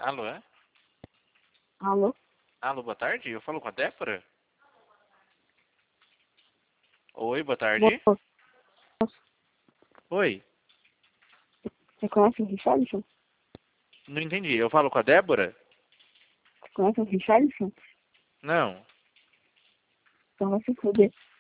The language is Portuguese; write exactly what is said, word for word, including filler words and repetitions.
Alô, é? Alô? Alô, boa tarde. Eu falo com a Débora? Oi, boa tarde. Moço, Oi. você conhece o Richardson? Não entendi. Eu falo com a Débora? Você conhece o Richardson? Não. Então vai se fuder.